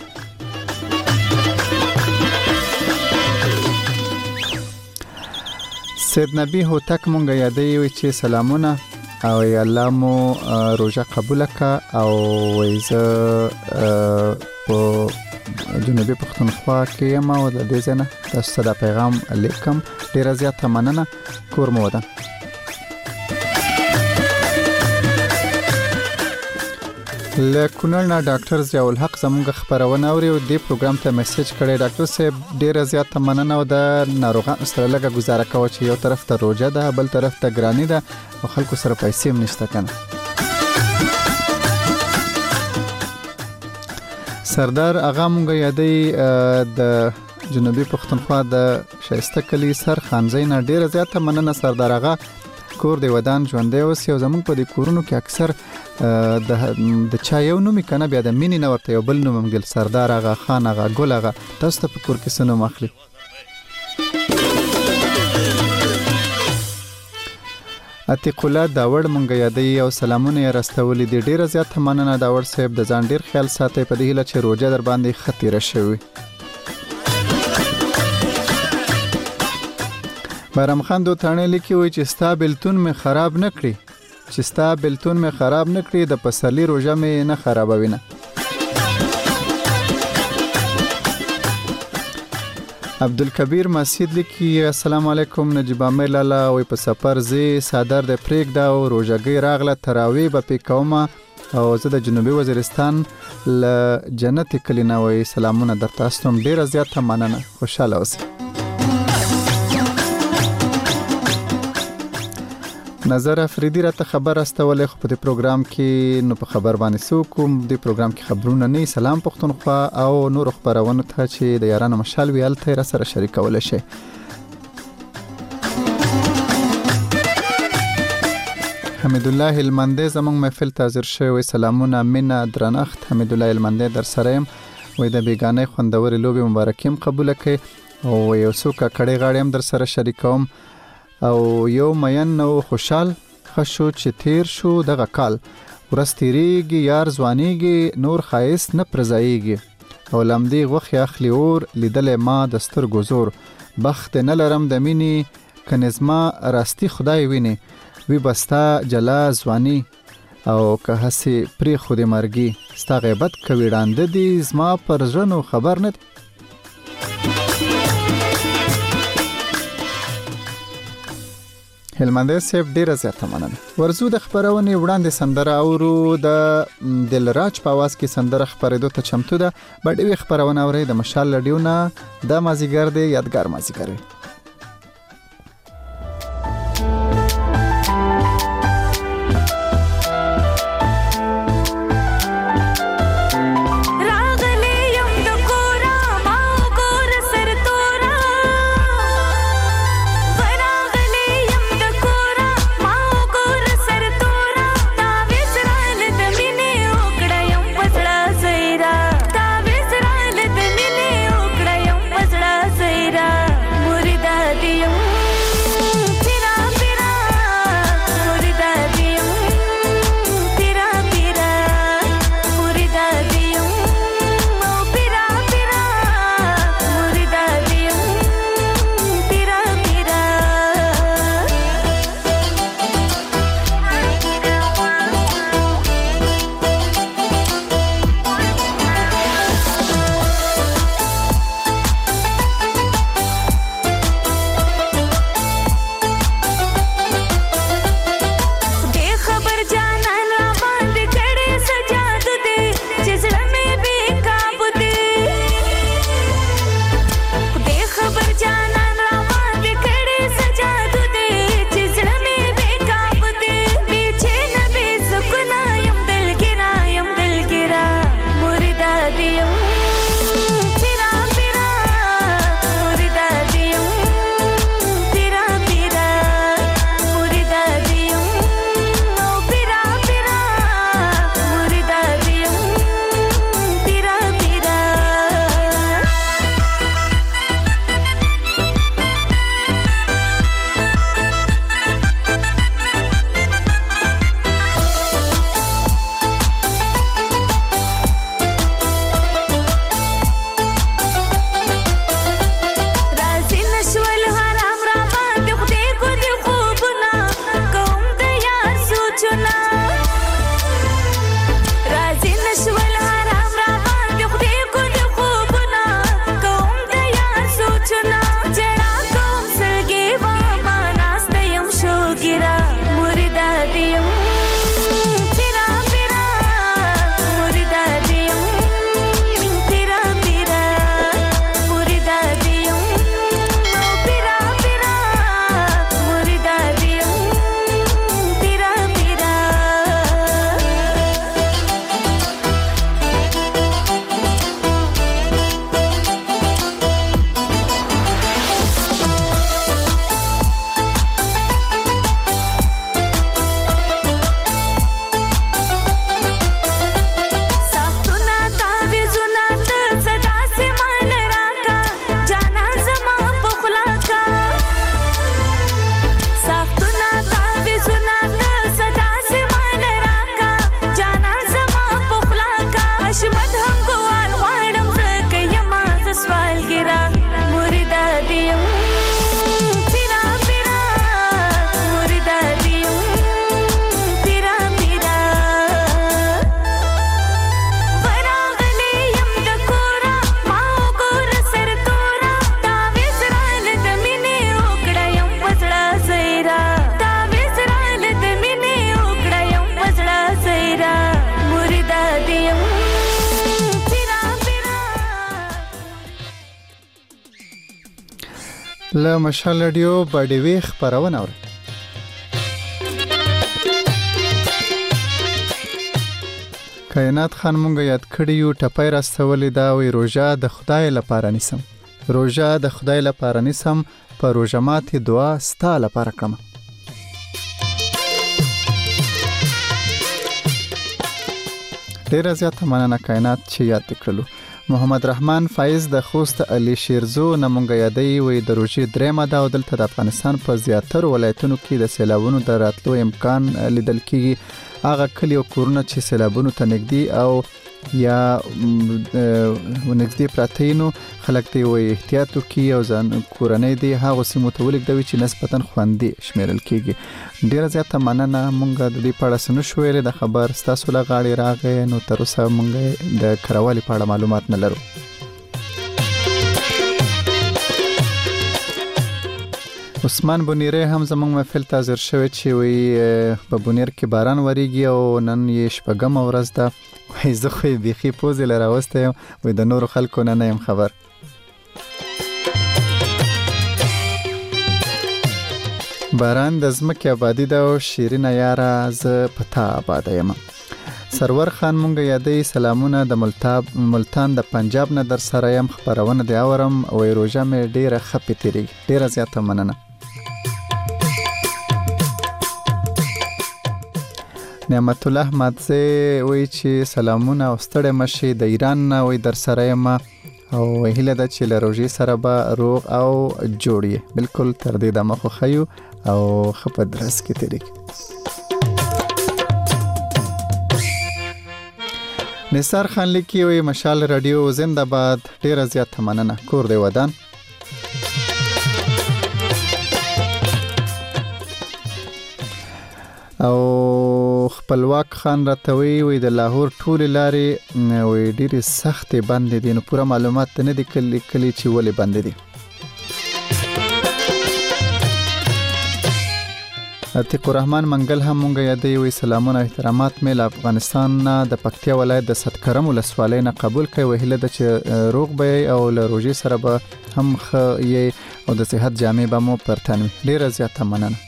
سید نبی هوتک مونږ یادوي، وایي چې سلامونه او ای الله مو روژه قبول کا. او وایي زه په جنوبي پښتونخوا کې یم او د دې ځای نه تاسو ته دا پیغام لیکم. ډیره زیاته مننه، کور مو ودان. له کونړ نه ډاکټر ضیاء الحق زموږ خبرونه اوري او دې پروګرام ته میسج کړی. ډاکټر صاحب ډیره زیاته مننه، او د ناروغانو سره لږه گزاره کوه چې یو طرف ته روژه ده، بل طرف ته ګراني ده او خلکو سره پیسې هم نشته کنه. سردار اغا مونږ یادوي د جنوبي پښتونخوا د شایسته کلی سر خانزۍ نه. ډیره زیاته مننه سردار اغا، کور دی ودان ژوندی اوسي. او زمونږ په دې کورونو کې اکثر د چا یو نوم کنه، بیا د مینې نه ورته یو بل نوم هم ګل، سردار اغا، خان اغا، ګل اغا. تاسو ته په کور کې څه نوم اخلي؟ عتیق الله داوړ مونږ یادوي او سلامونه یې راستولي دي. ډیره زیاته مننه داوړ صاحب، د ځان ډیر خیال ساتئ په دې هیله چې روژه در باندې ښه تېره شوې. بارم خان دوتاڼې لیکي، وایي چې ستا بلتون مې خراب نه کړي، چې ستا بلتون مې خراب نه کړي، د پسرلي روژه مې نه خرابوي نه. عبدالکبیر مسجد لیکي، السلام علیکم نجیب عامر لالا، وایي په سفر زی صادر د پرېږده او روژهګۍ راغله، تراویح به پې کومه او زه د جنوبي وزیرستان له جنت کلي نه. وایي سلامونه در تاسو ته، ډیره زیاته مننه، خوشحاله اوسئ. نظر افریدي راته خبر استولې، خو په دې پروګرام کې نو په خبر باندې څه وکړم. دې پروګرام کې خبرونه نه. سلام پښتونخوا او نور خبرونه ته چې د یارانو مشال ویل ته را سره شریکول شي. حمید الله هلمندی زموږ محفل ته حاضر شوی. سلامونه مینا درنښت. حمید الله هلمندی در سره یم، وایي د بیګانۍ خوندورې لوبې مبارکي هم قبوله کړئ او یو څو ککړې غاړې هم در سره شریکوم. او یو مین نو خوشحال خشو چې تیر شو دغه کال، ورځ تیریږي یار ځوانیږي، نور ښایست نه پرځایږي، او لمدې غوښې اخلي اور، لیدلی ما د سترګو زور، بخت نه لرم د مینې که نظما راستی خدای ویني، وی بستا جلا ځواني او که هسې پرېښودې مرګي، ستا غیبت کوي ړانده دي زما پر زړه نو خبر نه دی. هلمندی صاحب ډیره زیاته مننه. ورزو د خبرونې وړاندې سندره اورو، د دلراج په आवाज کې سندره خبرېدو ته چمتو ده. بډېوي خبرونه اورئ د مشال رادیو نه. دا مازیګر دی، یادګار مازیګر دی. Say له مشال رادیو باډوي خبرونه اوري. کائنات خان مونږ یاد کړی یو ټپای راستولې دا وی روژه د خدای لپاره نیسم. روژه د خدای لپاره نیسم په روژه ماتې دعا ستا لپاره کړم. ډیره زیاته مننه کائنات چې یاد کړلو. محمد رحمان فایز د خوست علي شیرزو نمونږ یادې وي د روژې درېمه دا دلته د افغانستان په زیاتره ولایتونو کې د سیلابونو د راتلو امکان لیدل کیږي. هغه کلی او کورونه چې سیلابونو ته نږدې او یا ونږدې پراته نو خلک دی وي احتیاط وکړي او ځان کورنۍ دی هغه سیمو ته ولګدوي چې نسبتاً خوندي شمیرل کیږي. ډیره زیاته مننه. مونږ د دې په اړه سن شوې د خبر ستاسو له غاړې راغې نو تر اوسه مونږ د کروالي په اړه معلومات نه لرو. عثمان بونیره هم زمونږ محفل ته حاضر شوی چې وی په بونیر کې باران وریږي او نن یې شپږم ورځ ده. وای زه خو بیخي پوزې له راوستی یم وی د نورو خلکو نه یم خبر. باران د ځمکې آبادي ده او شیرینه یاره زه په تا آباده یم. سرور خان مونږ یادې سلامونه د ملتان د پنجاب نه در سره یم خبرونه دی اورم وی روژه مې ډیره خپې تیریږي. ډیره زیاته مننه. نعمت الله ماتزه وی چې سلامونه او ستړی مشي د ایران نه وی در سره یم او هیله ده چې له روژې سره به روغ او جوړ یې. بالکل تر دې دمه خو خیو او ښه په درس کې تیریږي. نثار خان لیکي وی مشال رادیو زنده باد. ډیره زیاته مننه. کور دی ودان. او خپلواک خان راتوي وی د لاهور ټول لارې وی ډیره سخت بند دي نو پوره معلومات نه دي کلی چې ولې بند دي. عتیق الرحمن منګل هم مونږ یادې وی سلامونه احترامات مې له افغانستان نه د پکتیا ولایت د صدکرم ولسوالۍ نه قبول کړي. وهله د چې روغ به او له روژې سره به هم یې او د صحت جامې به مو پرتن وي. ډیره زیاته مننه.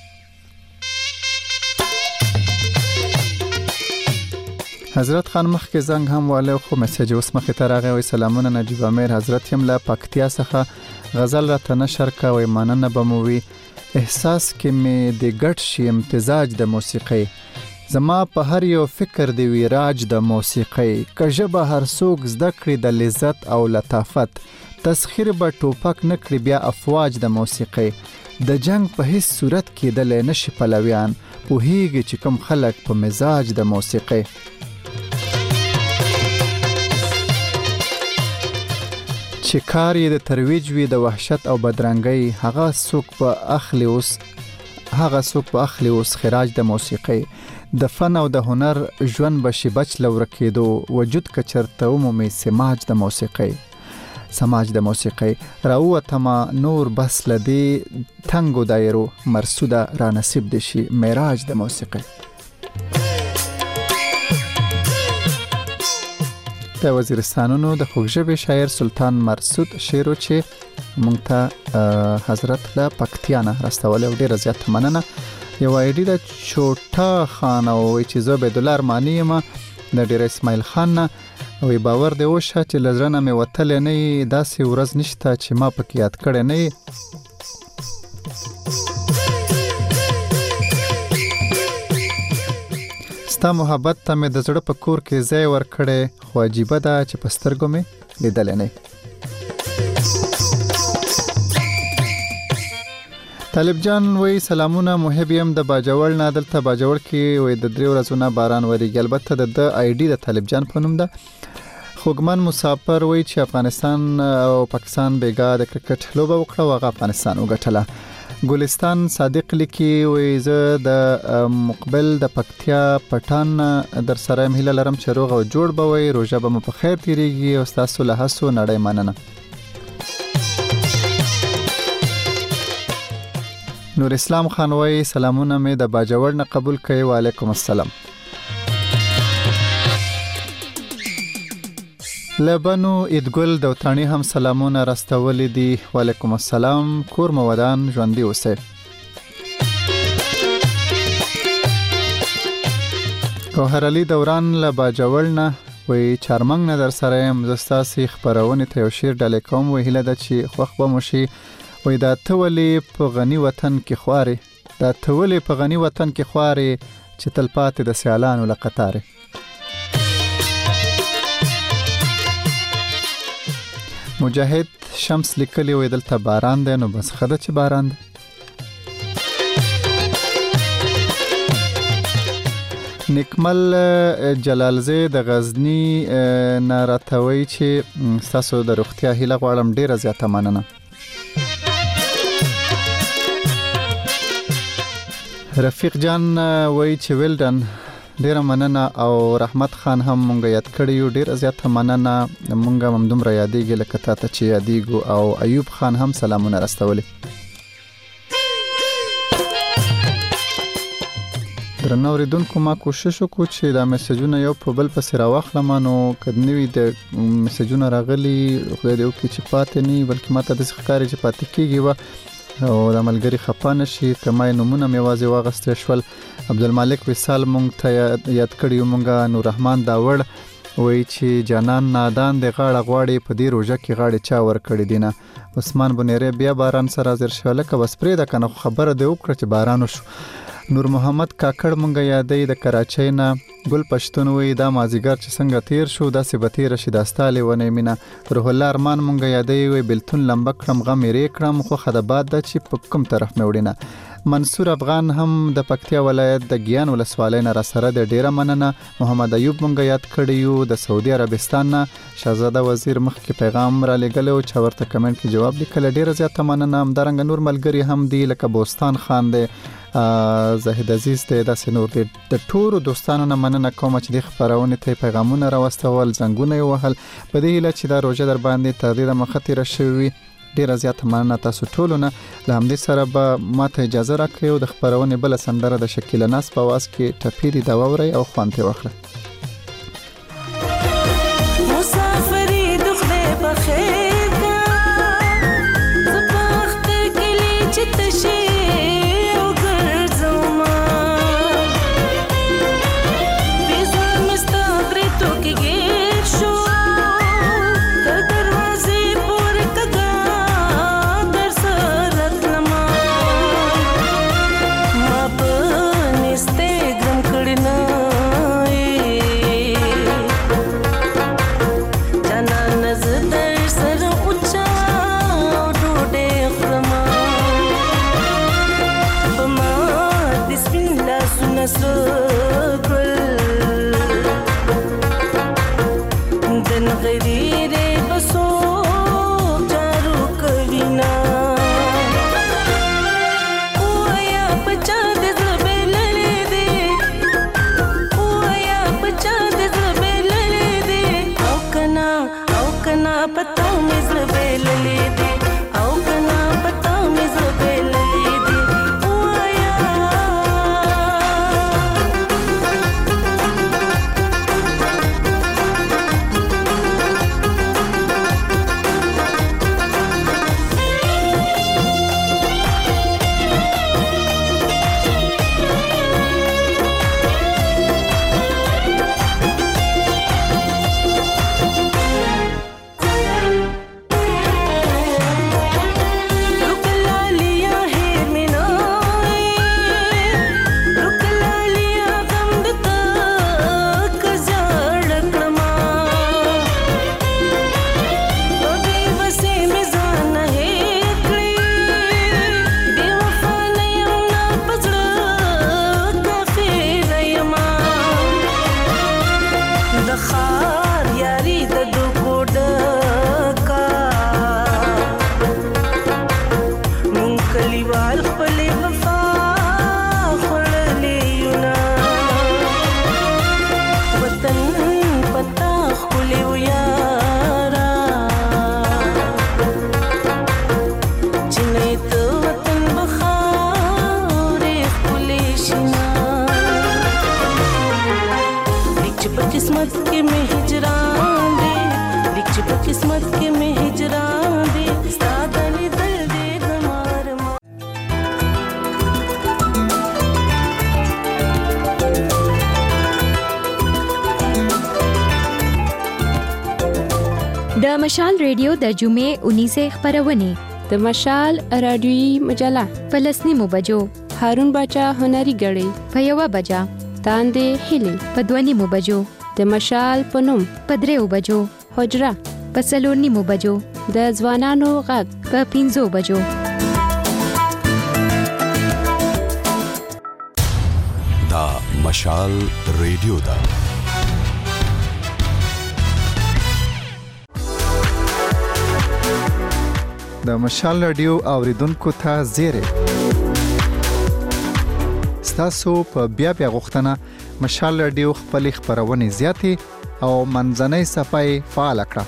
حضرت خان مخ کې زنګ هم واله خو میسج اوس مخې ته راغی وی سلامونه نجیب امیر حضرت هم له پکتیا څخه غزل را تنشر کا وی مننه بموي. احساس کې مې د ګډ شي امتزاج د موسیقۍ زما په هر یو فکر دی ویراج د موسیقۍ کژه به هر څوک زده کړي د لذت او لطافت تسخیر به ټوپک نکړي بیا افواج د موسیقۍ د جنگ په هیڅ صورت کې د لنشي پلویان پوهیږي چې کوم خلک په مزاج د موسیقۍ چې کار یې د ترویج وي د وحشت او بدرنګۍ هغه څوک په اخلي اوس خراج د موسیقۍ د فن او د هنر ژوند بشي بچ لورکېدو وجود کچرته عمومي سماج د موسیقۍ راوتما نور بس لدی تنگو دایرو مرسوده را نصیب دشي معراج د موسیقۍ. د وزیرستانونو د خوږژبې شاعر سلطان مرسود شعر چې مونږ ته حضرت له پکتیا نه راستول او ډیره زیاته مننه. یو ایډي د چوټا خان او چې زه عبدالله ارمانی یم د ډیر اسماعیل خان نه وی باور دی وشه چې لزرنه مې وتل نه داسې ورځ نشته چې ما پکې یاد کړی نه. ستا محبت ته مې د زړه په کور کې ځای ورکړی خو عجیبه ده چې په سترګو مې لیدلی نه. طالب جان وی سلامونه محب یم د باجوړ نه. دلته باجوړ کې وی د 3 ورځو نه باران وریږي. البته د آی ډي د طالب جان په نوم ده. خوګمن مسافر وی چې افغانستان او پاکستان بیګا د کرکټ لوبه وکړه او افغانستان وګټله. ګلستان صادق لیکي وی زه د مقبل د پکتیا پټان در سره مهله لرم چې روغ او جوړ به وي. روژه به مو په خیر تیریږي او تاسو له هڅو نړۍ مننه. نور اسلام خان وی سلامونه مې د باجوړ نه قبول کړئ. وعلیکم السلام. لبنو ایدګل د وطنی هم سلامونه راستولې دي. وعلیکم السلام. کور مودان ژوندۍ اوسئ. ګوهر علي دوران له باجوړ نه وی چارمنګ نه در سره يم. زه ستاسې خپرونې ته یو شعر ډالۍ کوم. وی هیله ده چې خوښ به مو شي. وی دا ته ولې په غني وطن کې خوارې، دا ته ولې په غني وطن کې خوارې، چې تل پاتې د سیالانو له قطارې. مجاهد شمس لیکلی وی دلته باران دی، نو بس ښه ده چې باران دی. نکمل جلالزی د غزنی نه راته وی چې ستاسو د روغتیا هیله غواړم. ډیره زیاته مننه. رفیق جان وی چې ویلډن ډیره مننه. او رحمت خان هم مونږ یاد کړی یو، ډیره زیاته مننه. مونږ هم دومره یادېږي لکه تاته چې یادېږو. او ایوب خان هم سلامونه راستولي. درنو اوریدونکو، ما کوشش وکړو چې دا میسجونه یو په بل پسې راواخلم. نو که نوي د میسجونه راغلي خدای دې وکړي چې پاتې نه وي، بلکې ماته داسې ښکاري چې پاتې کېږي و او د ملګري خفه نه شي. که ما یې نومونه مې یوازې واغستی شول. عبدالمالک وصال مونږ ته یاد کړي یو. مونږ نوررحمان داوړ وایي چې جانان نادان د غاړه غواړي، په دې روژه کې غاړې چا ورکړي دي نه. عثمان بنیری بیا باران سره حاضر شو. لکه بس پرېږده که نه، خبره دې وکړه چې باران وشو. نور محمد کاکړ مونږ یادې د کراچۍ نه. ګل پښتون وی دا مازیګر چې څنګه تیر شو داسې به تیر شي دا ستاله ونه مینا. روح الله ارمان مونږ یادې وی بلتون لمبه کړم غم یې کړم خو خدابات د چې په کوم طرف مې وړینه. منصور افغان هم د پکتیا ولایت د ګیان ولسوالۍ نه را سره د ډیره مننه. محمد ایوب مونږ یاد کړی یو د سعودي عربستان نه. شاهزاده وزیر مخکې پیغام را لګلو چې ورته کمنټ کې جواب لیکل. ډیره زیاته مننه. همدارنګ نور ملګری هم دی لکه بوستان خان دی، زاهد عزیز ته داسې نور دي. د ټولو دوستانو نه مننه کوم چې د خبرونه ته پیغامونه راوستول، زنګونه یې وهل. په دې هیله چې دا روزه در باندې تر دې مخاطر شوي. ډیره زیاته مننه تاسو ټولو نه. له همدې سره به ماته اجازه راکړئ د خبرونه بل سندره د شکیل ناس په واس کې ټپې دی دا ووري او خوانته واخله. مسافری دخله بخیر کا زبخت کلی چتشی مشال ریډیو د جمعې 19 خبرونه، د مشال رادیویي مجله په 10 بجو، هارون باچا هنري غړي په 1 بجه، تاندې هلي په 2 بجو، د مشال پنوم په 3 بجو، حجره په 4 بجو، د ځوانانو غږ په 5 بجو. دا مشال ریډیو دا د مشال رادیو اوریدونکو ته زیری ستاسو په بیا غوښتنه مشال رادیو خپل خبرونه زیاتې او منځنۍ صفحه فعال کړه.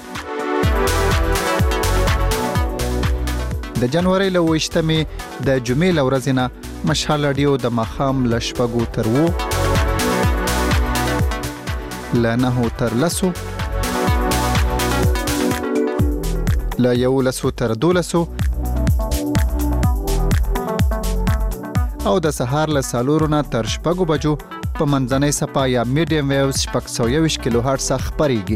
د جنوري له 28مې د جمعې ورځې نه مشال رادیو د مخام لشپګو تر وو لنه تر لسو لا یو لسو تر دولسو او د سهار له سالورونه تر شپږو بجو په منځنۍ صفحه یا میډیم ویوز 620 کیلو هرتز خبريږي.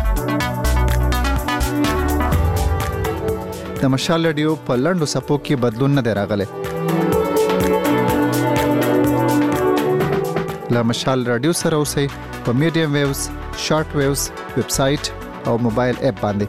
د مشال رادیو په لنډو صفو کې بدلون نه دی راغلی. له مشال رادیو سره اوسئ په میډیم ویوز، شارټ ویوز، ویب سټ او موبایل اپ باندې.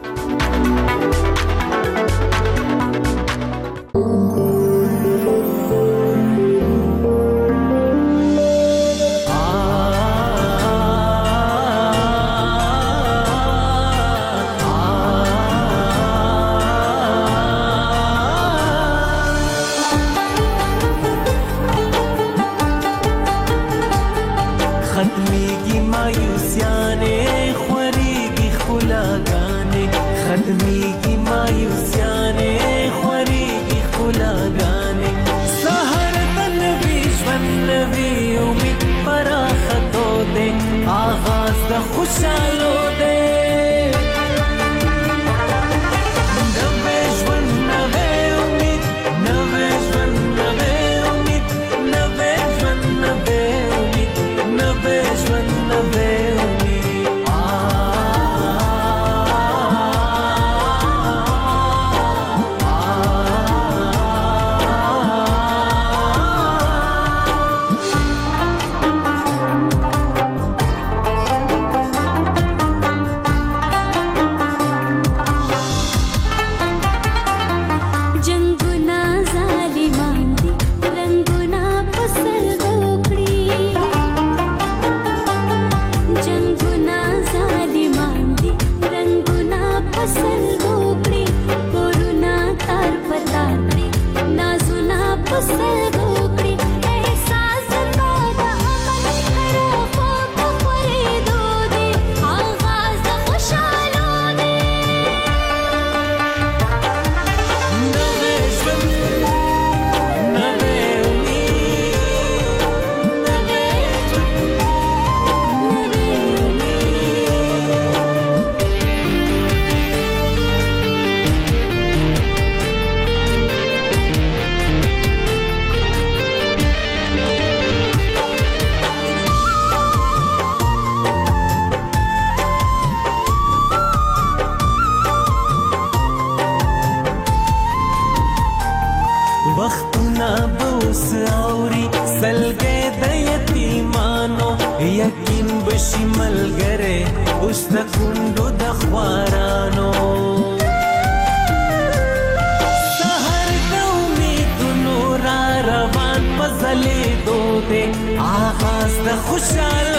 आगाज द खुशहाल